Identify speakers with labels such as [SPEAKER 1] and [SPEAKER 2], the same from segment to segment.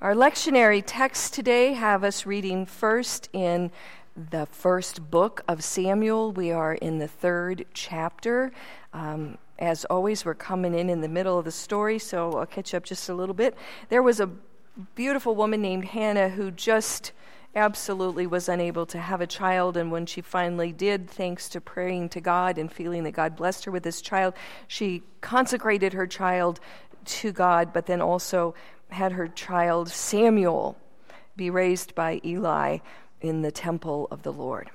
[SPEAKER 1] Our lectionary texts today have us reading first in the first book of Samuel. We are in the 3rd chapter. As always, we're coming in the middle of the story, so I'll catch up just a little bit. There was a beautiful woman named Hannah who just absolutely was unable to have a child, and when she finally did, thanks to praying to God and feeling that God blessed her with this child, she consecrated her child to God, but then also had her child Samuel be raised by Eli in the temple of the Lord.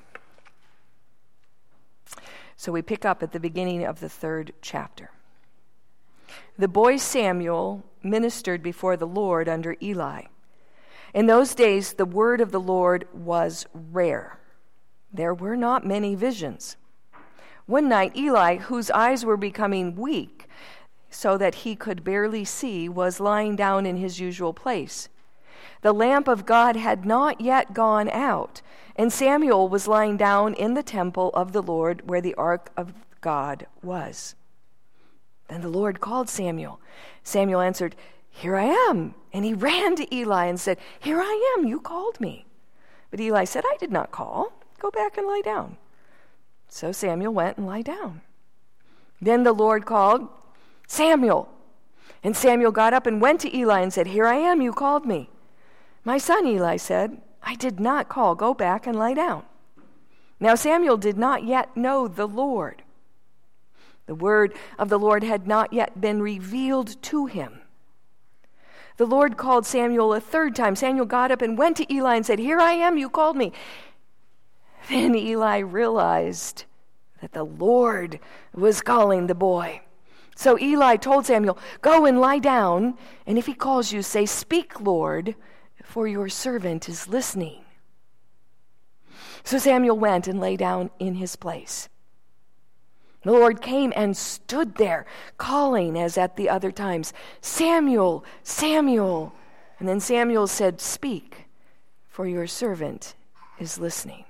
[SPEAKER 1] So we pick up at the beginning of the 3rd chapter. The boy Samuel ministered before the Lord under Eli. In those days, the word of the Lord was rare. There were not many visions. One night, Eli, whose eyes were becoming weak so that he could barely see, was lying down in his usual place. The lamp of God had not yet gone out, and Samuel was lying down in the temple of the Lord where the ark of God was. Then the Lord called Samuel. Samuel answered, "Here I am." And he ran to Eli and said, "Here I am, you called me." But Eli said, "I did not call. Go back and lie down." So Samuel went and lay down. Then the Lord called, "Samuel." And Samuel got up and went to Eli and said, "Here I am, you called me." "My son," Eli said, "I did not call. Go back and lie down." Now Samuel did not yet know the Lord. The word of the Lord had not yet been revealed to him. The Lord called Samuel a 3rd time. Samuel got up and went to Eli and said, "Here I am, you called me." Then Eli realized that the Lord was calling the boy. So Eli told Samuel, "Go and lie down, and if he calls you, say, 'Speak, Lord, for your servant is listening.'" So Samuel went and lay down in his place. The Lord came and stood there, calling as at the other times, "Samuel, Samuel." And then Samuel said, "Speak, for your servant is listening."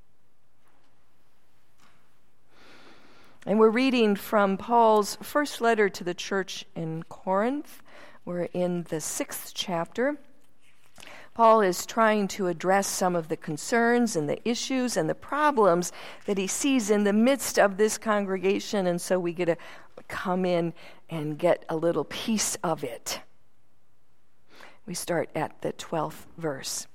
[SPEAKER 1] And we're reading from Paul's first letter to the church in Corinth. We're in the 6th chapter. Paul is trying to address some of the concerns and the issues and the problems that he sees in the midst of this congregation, and so we get to come in and get a little piece of it. We start at the 12th verse.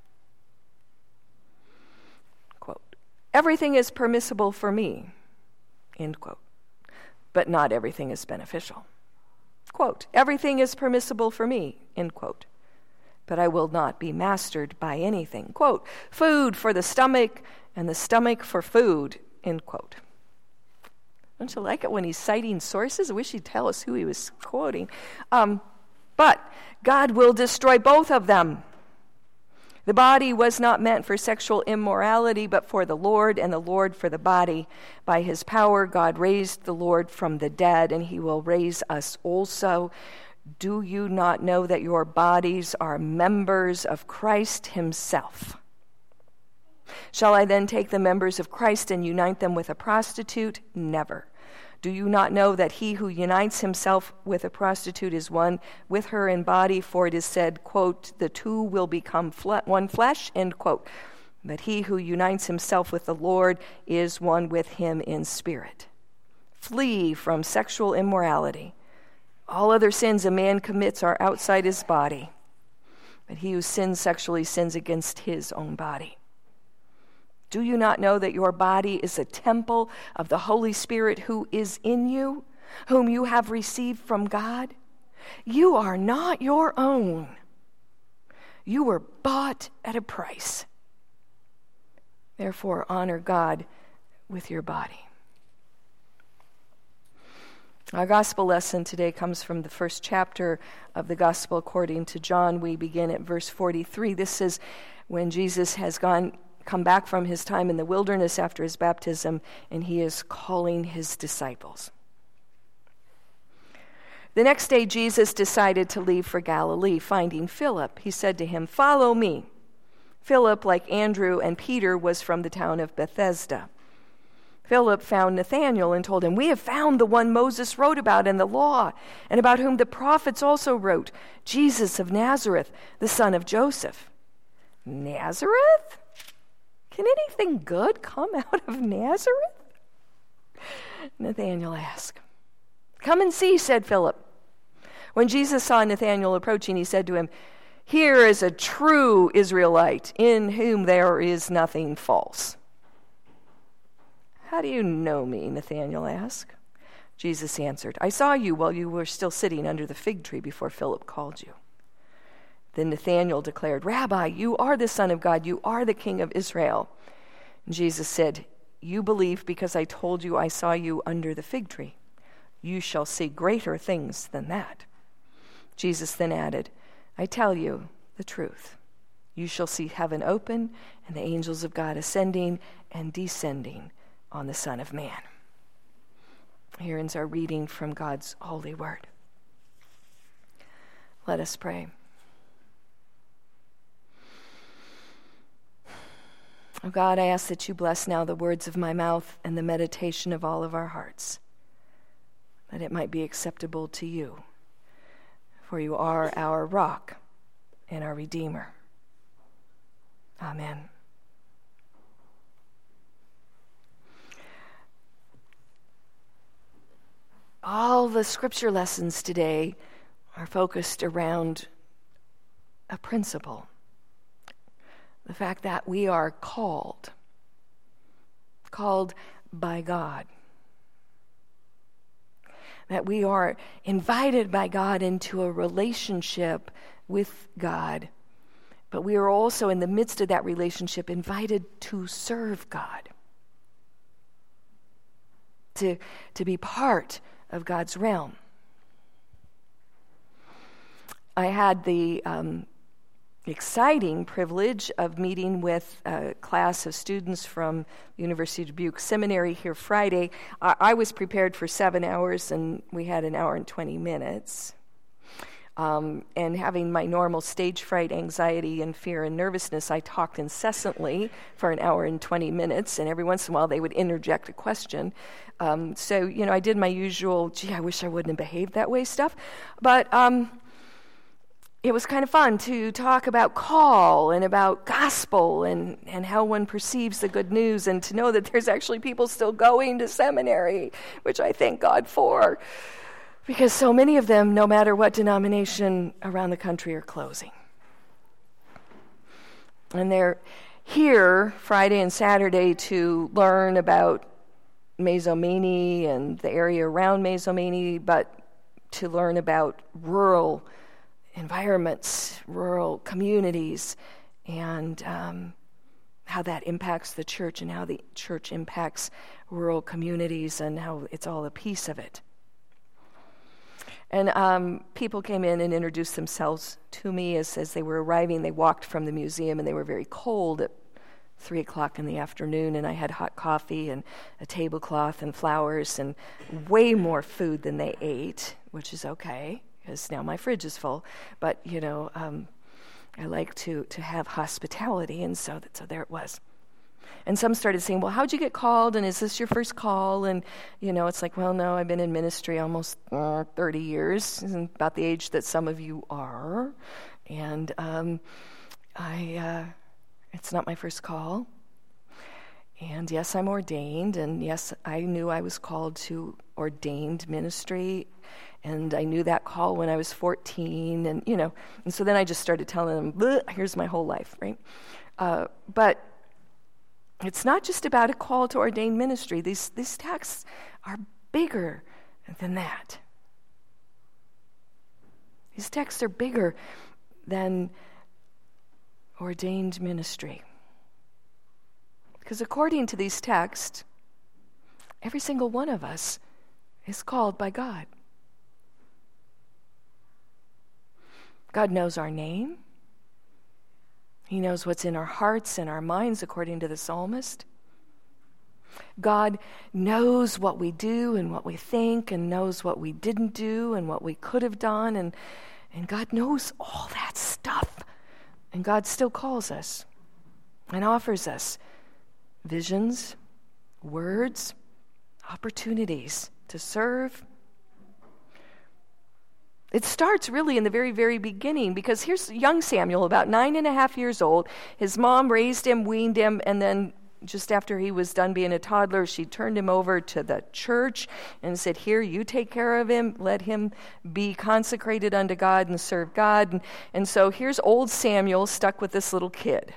[SPEAKER 1] Quote, "Everything is permissible for me," end quote, "but not everything is beneficial." Quote, "Everything is permissible for me," end quote, "but I will not be mastered by anything." Quote, "Food for the stomach and the stomach for food," end quote. Don't you like it when he's citing sources? I wish he'd tell us who he was quoting. But God will destroy both of them. The body was not meant for sexual immorality, but for the Lord, and the Lord for the body. By his power, God raised the Lord from the dead, and he will raise us also. Do you not know that your bodies are members of Christ himself? Shall I then take the members of Christ and unite them with a prostitute? Never. Do you not know that he who unites himself with a prostitute is one with her in body? For it is said, quote, "The two will become one flesh," end quote. But he who unites himself with the Lord is one with him in spirit. Flee from sexual immorality. All other sins a man commits are outside his body, but he who sins sexually sins against his own body. Do you not know that your body is a temple of the Holy Spirit who is in you, whom you have received from God? You are not your own. You were bought at a price. Therefore, honor God with your body. Our gospel lesson today comes from the 1st chapter of the Gospel according to John. We begin at verse 43. This is when Jesus has come back from his time in the wilderness after his baptism, and he is calling his disciples. The next day, Jesus decided to leave for Galilee. Finding Philip, he said to him, "Follow me." Philip, like Andrew and Peter, was from the town of Bethsaida. Philip found Nathanael and told him, "We have found the one Moses wrote about in the law, and about whom the prophets also wrote, Jesus of Nazareth, the son of Joseph." Nazareth? Can anything good come out of Nazareth? Nathanael asked. "Come and see," said Philip. When Jesus saw Nathanael approaching, he said to him, "Here is a true Israelite, in whom there is nothing false." "How do you know me?" Nathanael asked. Jesus answered, "I saw you while you were still sitting under the fig tree before Philip called you." Then Nathanael declared, "Rabbi, you are the Son of God. You are the King of Israel." And Jesus said, "You believe because I told you I saw you under the fig tree. You shall see greater things than that." Jesus then added, "I tell you the truth. You shall see heaven open and the angels of God ascending and descending on the Son of Man." Here ends our reading from God's holy word. Let us pray. Oh God, I ask that you bless now the words of my mouth and the meditation of all of our hearts, that it might be acceptable to you, for you are our rock and our Redeemer. Amen. All the scripture lessons today are focused around a principle. The fact that we are called by God. That we are invited by God into a relationship with God. But we are also, in the midst of that relationship, invited to serve God. To be part of God's realm. I had the exciting privilege of meeting with a class of students from University of Dubuque Seminary here Friday. I was prepared for 7 hours, and we had an hour and 20 minutes. And having my normal stage fright, anxiety, and fear and nervousness, I talked incessantly for an hour and 20 minutes, and every once in a while they would interject a question. So, I did my usual, I wish I wouldn't have behaved that way stuff. But it was kind of fun to talk about call and about gospel and how one perceives the good news, and to know that there's actually people still going to seminary, which I thank God for, because so many of them, no matter what denomination around the country, are closing. And they're here Friday and Saturday to learn about Mazomanie and the area around Mazomanie, but to learn about rural environments, rural communities, and how that impacts the church and how the church impacts rural communities and how it's all a piece of it. And people came in and introduced themselves to me as they were arriving. They walked from the museum and they were very cold at 3 o'clock in the afternoon, and I had hot coffee and a tablecloth and flowers and way more food than they ate, which is okay, because now my fridge is full. But, I like to have hospitality, and so there it was. And some started saying, "Well, how'd you get called, and is this your first call?" And, it's like, well, no, I've been in ministry almost 30 years, about the age that some of you are. And it's not my first call. And yes, I'm ordained, and yes, I knew I was called to ordained ministry, and I knew that call when I was 14, and and so then I just started telling them, here's my whole life, right? But it's not just about a call to ordained ministry. These texts are bigger than that. These texts are bigger than ordained ministry. Because according to these texts, every single one of us is called by God. God knows our name. He knows what's in our hearts and our minds, according to the psalmist. God knows what we do and what we think, and knows what we didn't do and what we could have done. And God knows all that stuff. And God still calls us and offers us visions, words, opportunities to serve. It starts really in the very, very beginning, because here's young Samuel, about 9.5 years old. His mom raised him, weaned him, and then just after he was done being a toddler, she turned him over to the church and said, here, you take care of him. Let him be consecrated unto God and serve God. And so here's old Samuel stuck with this little kid.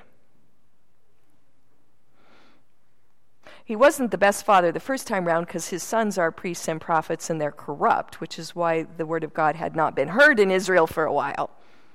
[SPEAKER 1] He wasn't the best father the first time round, because his sons are priests and prophets and they're corrupt, which is why the word of God had not been heard in Israel for a while.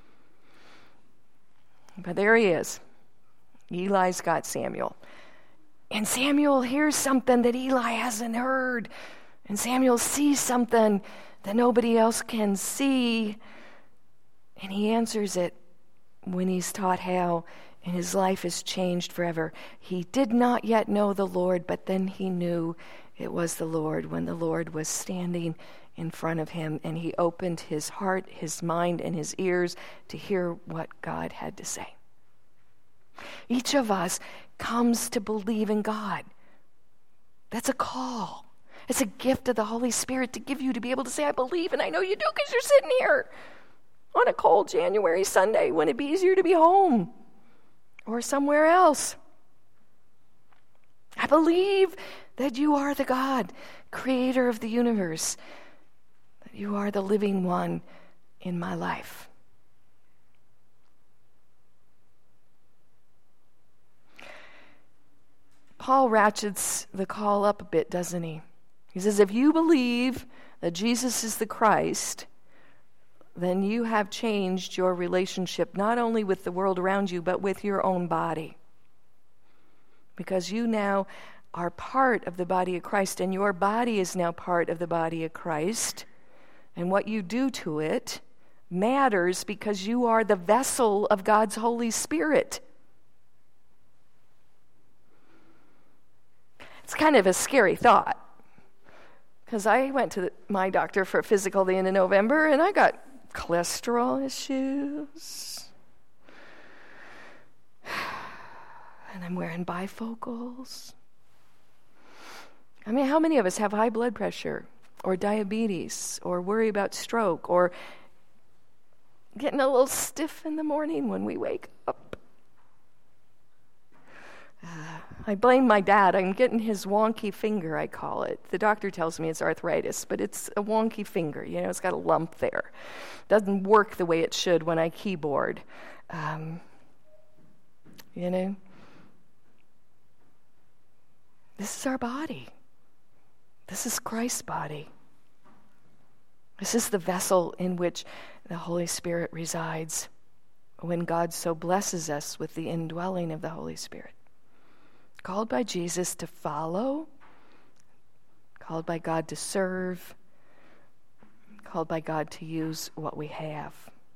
[SPEAKER 1] But there he is. Eli's got Samuel. And Samuel hears something that Eli hasn't heard. And Samuel sees something that nobody else can see. And he answers it when he's taught how. And his life is changed forever. He did not yet know the Lord, but then he knew it was the Lord when the Lord was standing in front of him, and he opened his heart, his mind, and his ears to hear what God had to say. Each of us comes to believe in God. That's a call. It's a gift of the Holy Spirit to give you to be able to say, I believe, and I know you do, because you're sitting here on a cold January Sunday when it'd be easier to be home or somewhere else. I believe that you are the God, creator of the universe, that you are the living one in my life. Paul ratchets the call up a bit, doesn't he? He says, if you believe that Jesus is the Christ, then you have changed your relationship not only with the world around you, but with your own body. Because you now are part of the body of Christ, and your body is now part of the body of Christ. And what you do to it matters, because you are the vessel of God's Holy Spirit. It's kind of a scary thought, because I went to my doctor for a physical the end of November, and I got cholesterol issues, and I'm wearing bifocals. I mean, how many of us have high blood pressure or diabetes or worry about stroke or getting a little stiff in the morning when we wake up? I blame my dad. I'm getting his wonky finger, I call it. The doctor tells me it's arthritis, but it's a wonky finger. You know, it's got a lump there. Doesn't work the way it should when I keyboard. You know, this is our body. This is Christ's body. This is the vessel in which the Holy Spirit resides when God so blesses us with the indwelling of the Holy Spirit. Called by Jesus to follow, called by God to serve, called by God to use what we have.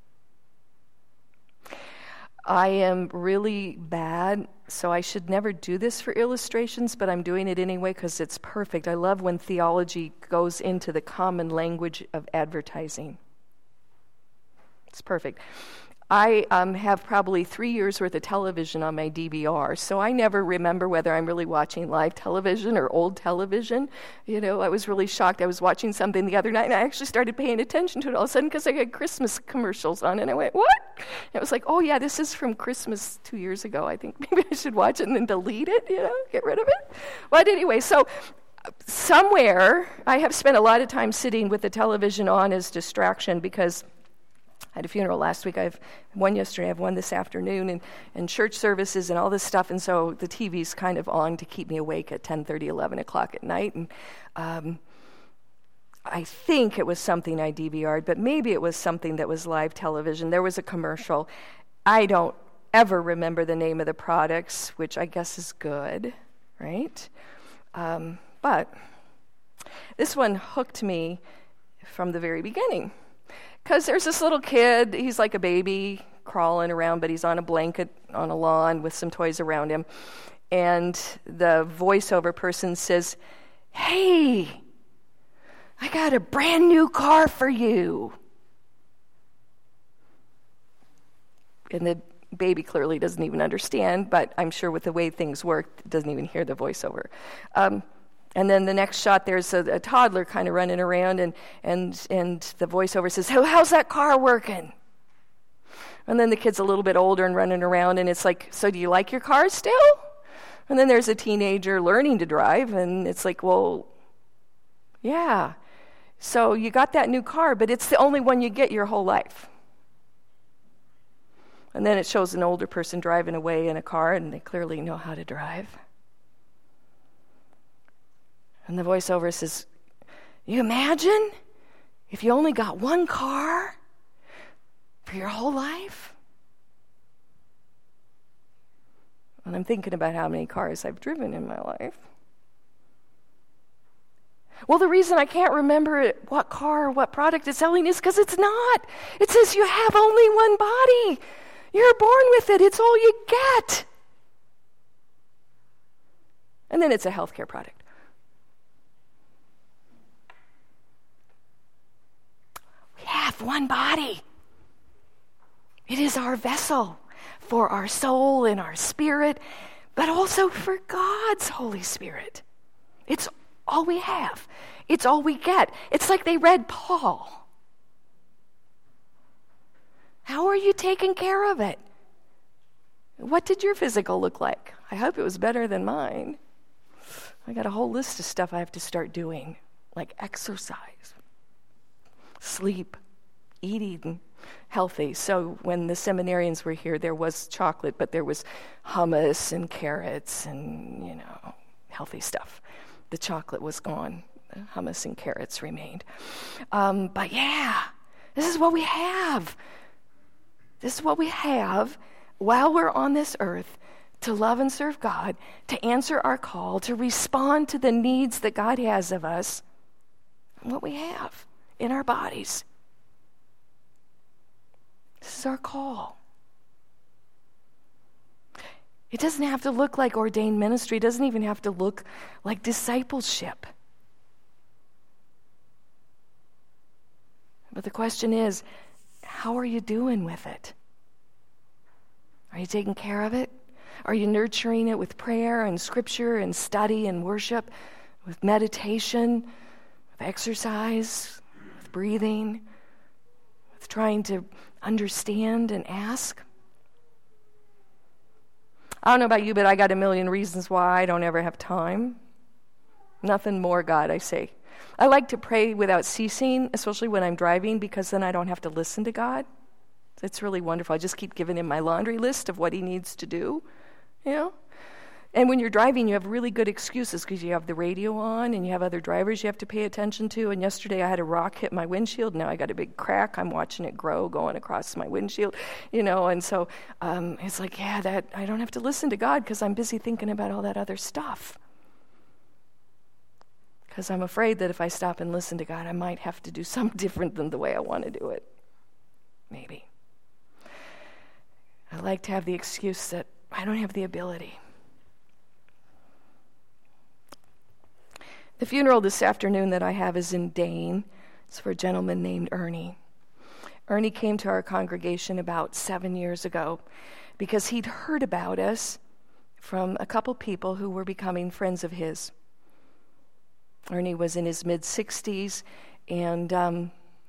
[SPEAKER 1] I am really bad, so I should never do this for illustrations, but I'm doing it anyway because it's perfect. I love when theology goes into the common language of advertising. It's perfect. I have probably 3 years worth of television on my DVR, so I never remember whether I'm really watching live television or old television. You know, I was really shocked. I was watching something the other night, and I actually started paying attention to it all of a sudden because I had Christmas commercials on, and I went, what? And it was like, oh yeah, this is from Christmas 2 years ago. I think maybe I should watch it and then delete it, you know, get rid of it. But anyway, so somewhere I have spent a lot of time sitting with the television on as distraction because I had a funeral last week. I have one yesterday. I have one this afternoon, and church services and all this stuff. And so the TV's kind of on to keep me awake at 10:30, 11 o'clock at night. And I think it was something I DVR'd, but maybe it was something that was live television. There was a commercial. I don't ever remember the name of the products, which I guess is good, right? But this one hooked me from the very beginning. Because there's this little kid, he's like a baby crawling around, but he's on a blanket on a lawn with some toys around him. And the voiceover person says, hey, I got a brand new car for you. And the baby clearly doesn't even understand, but I'm sure with the way things work, doesn't even hear the voiceover. And then the next shot, there's a toddler kind of running around, and the voiceover says, how's that car working? And then the kid's a little bit older and running around, and it's like, so do you like your car still? And then there's a teenager learning to drive, and it's like, well, yeah. So you got that new car, but it's the only one you get your whole life. And then it shows an older person driving away in a car, and they clearly know how to drive. And the voiceover says, you imagine if you only got one car for your whole life? And I'm thinking about how many cars I've driven in my life. Well, the reason I can't remember what car or what product it's selling is because it's not. It says you have only one body. You're born with it. It's all you get. And then it's a healthcare product. We have one body. It is our vessel for our soul and our spirit, but also for God's Holy Spirit. It's all we have. It's all we get. It's like they read Paul. How are you taking care of it? What did your physical look like? I hope it was better than mine. I got a whole list of stuff I have to start doing, like exercise, sleep, eating healthy. So when the seminarians were here, there was chocolate, but there was hummus and carrots and, healthy stuff. The chocolate was gone. The hummus and carrots remained. But yeah, this is what we have. This is what we have while we're on this earth, to love and serve God, to answer our call, to respond to the needs that God has of us, and what we have in our bodies. This is our call. It doesn't have to look like ordained ministry. It doesn't even have to look like discipleship. But the question is, how are you doing with it? Are you taking care of it? Are you nurturing it with prayer and scripture and study and worship, with meditation, with exercise, with breathing, with trying to understand and ask? I don't know about you, but I got a million reasons why I don't ever have time. Nothing more, God, I say. I like to pray without ceasing, especially when I'm driving, because then I don't have to listen to God. It's really wonderful. I just keep giving him my laundry list of what he needs to do, And when you're driving, you have really good excuses because you have the radio on and you have other drivers you have to pay attention to. And yesterday I had a rock hit my windshield. Now I got a big crack. I'm watching it grow going across my windshield, And so it's like, that I don't have to listen to God because I'm busy thinking about all that other stuff. Because I'm afraid that if I stop and listen to God, I might have to do something different than the way I want to do it. Maybe. I like to have the excuse that I don't have the ability. The funeral this afternoon that I have is in Dane. It's for a gentleman named Ernie. Ernie came to our congregation about 7 years ago because he'd heard about us from a couple people who were becoming friends of his. Ernie was in his mid-60s, and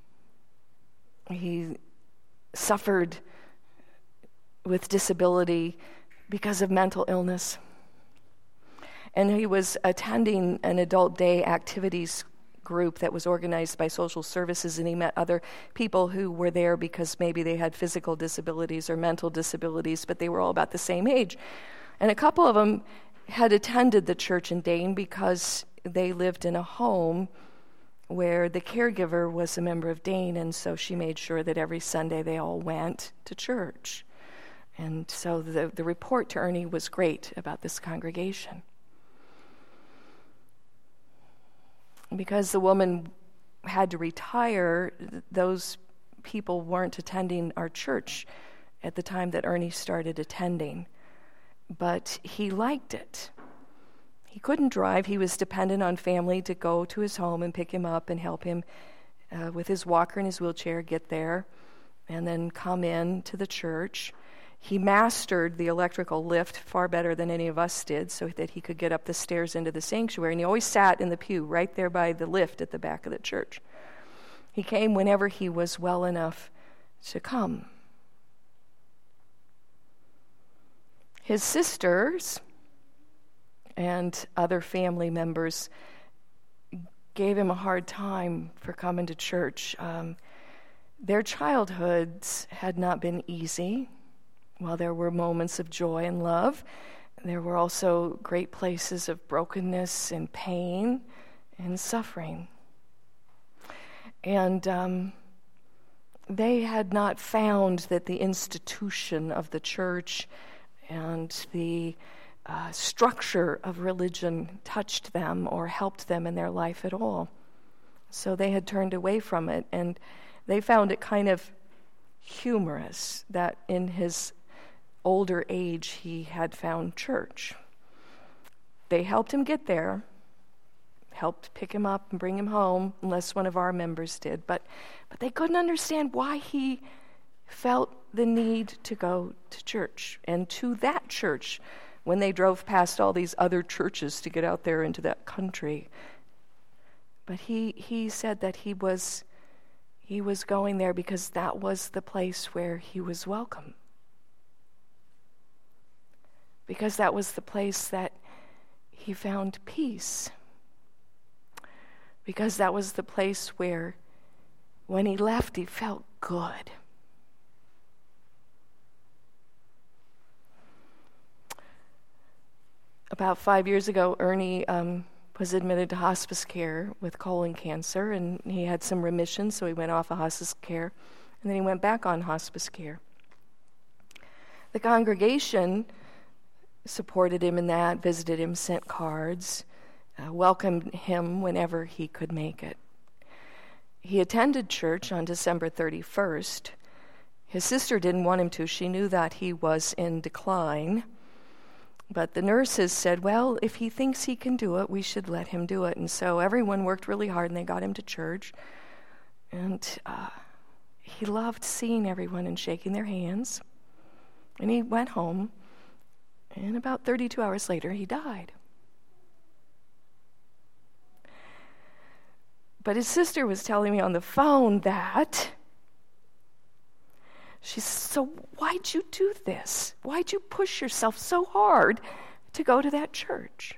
[SPEAKER 1] he suffered with disability because of mental illness. And he was attending an adult day activities group that was organized by social services, and he met other people who were there because maybe they had physical disabilities or mental disabilities, but they were all about the same age. And a couple of them had attended the church in Dane because they lived in a home where the caregiver was a member of Dane, and so she made sure that every Sunday they all went to church. And so the report to Ernie was great about this congregation. Because the woman had to retire, those people weren't attending our church at the time that Ernie started attending. But he liked it. He couldn't drive. He was dependent on family to go to his home and pick him up and help him with his walker and his wheelchair get there and then come in to the church. He mastered the electrical lift far better than any of us did, so that he could get up the stairs into the sanctuary. And he always sat in the pew right there by the lift at the back of the church. He came whenever he was well enough to come. His sisters and other family members gave him a hard time for coming to church. Their childhoods had not been easy. While there were moments of joy and love, there were also great places of brokenness and pain and suffering. And they had not found that the institution of the church and the structure of religion touched them or helped them in their life at all. So they had turned away from it, and they found it kind of humorous that in his older age he had found church. They helped him get there, helped pick him up and bring him home, unless one of our members did, but they couldn't understand why he felt the need to go to church, and to that church when they drove past all these other churches to get out there into that country. But he said that he was going there because that was the place where he was welcome. Because that was the place that he found peace. Because that was the place where, when he left, he felt good. About 5 years ago, Ernie was admitted to hospice care with colon cancer, and he had some remission, so he went off of hospice care, and then he went back on hospice care. The congregation supported him in that, visited him, sent cards, welcomed him whenever he could make it. He attended church on December 31st. His sister didn't want him to. She knew that he was in decline. But the nurses said, well, if he thinks he can do it, we should let him do it. And so everyone worked really hard, and they got him to church. And he loved seeing everyone and shaking their hands. And he went home, and about 32 hours later, he died. But his sister was telling me on the phone that she said, so why'd you do this? Why'd you push yourself so hard to go to that church?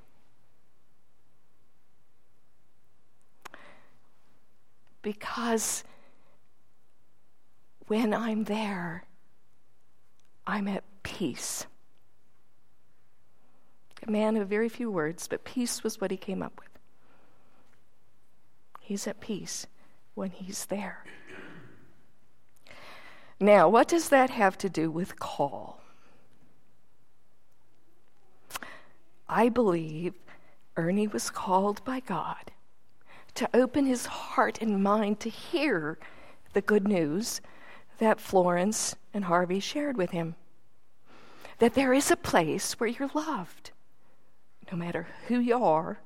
[SPEAKER 1] Because when I'm there, I'm at peace. A man of very few words, but peace was what he came up with. He's at peace when he's there. Now, what does that have to do with call? I believe Ernie was called by God to open his heart and mind to hear the good news that Florence and Harvey shared with him. That there is a place where you're loved, no matter who you are,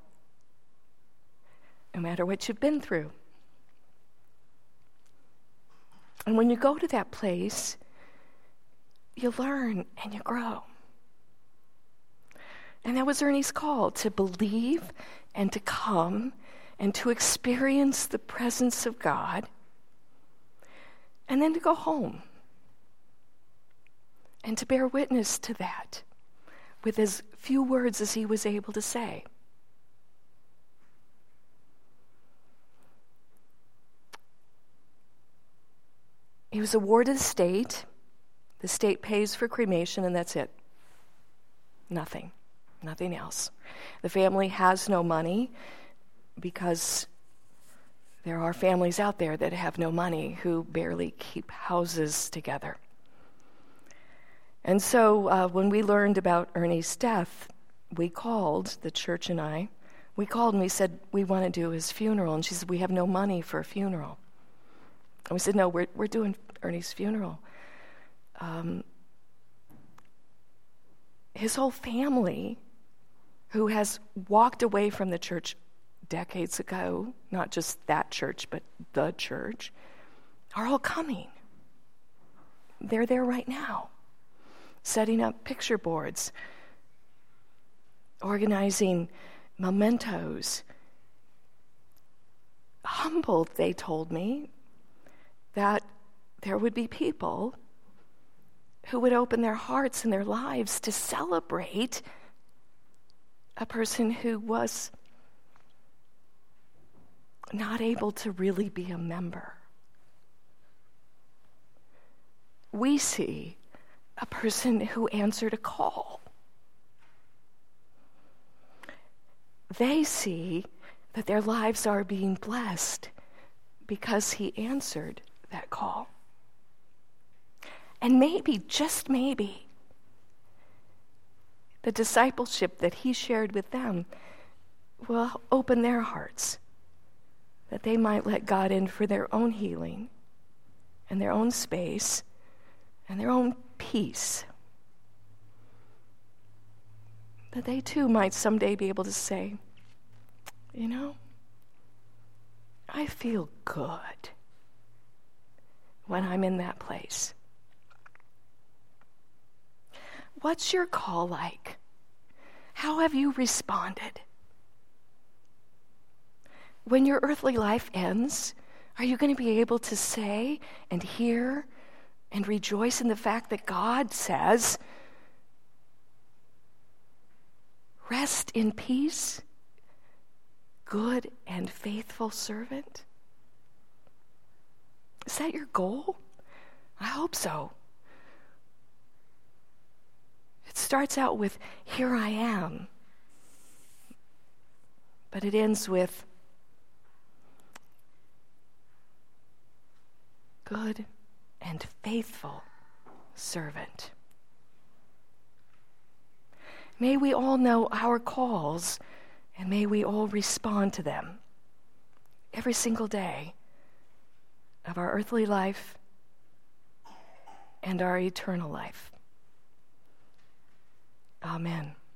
[SPEAKER 1] no matter what you've been through. And when you go to that place, you learn and you grow. And that was Ernie's call, to believe and to come and to experience the presence of God, and then to go home and to bear witness to that with as few words as he was able to say. He was awarded a state. The state pays for cremation, and that's it. Nothing else. The family has no money because there are families out there that have no money who barely keep houses together. And so when we learned about Ernie's death, we called, the church and I, we called and we said, we want to do his funeral. And she said, we have no money for a funeral. And we said, no, we're doing Ernie's funeral. His whole family, who has walked away from the church decades ago, not just that church, but the church, are all coming. They're there right now. setting up picture boards, organizing mementos. Humbled, they told me, that there would be people who would open their hearts and their lives to celebrate a person who was not able to really be a member. We see a person who answered a call. They see that their lives are being blessed because he answered that call. And maybe, just maybe, the discipleship that he shared with them will open their hearts, that they might let God in for their own healing and their own space and their own peace. That they too might someday be able to say, you know, I feel good when I'm in that place. What's your call like? How have you responded? When your earthly life ends, are you going to be able to say and hear and rejoice in the fact that God says, rest in peace, good and faithful servant? Is that your goal? I hope so. It starts out with, here I am. But it ends with, good and faithful servant. May we all know our calls, and may we all respond to them every single day of our earthly life and our eternal life. Amen.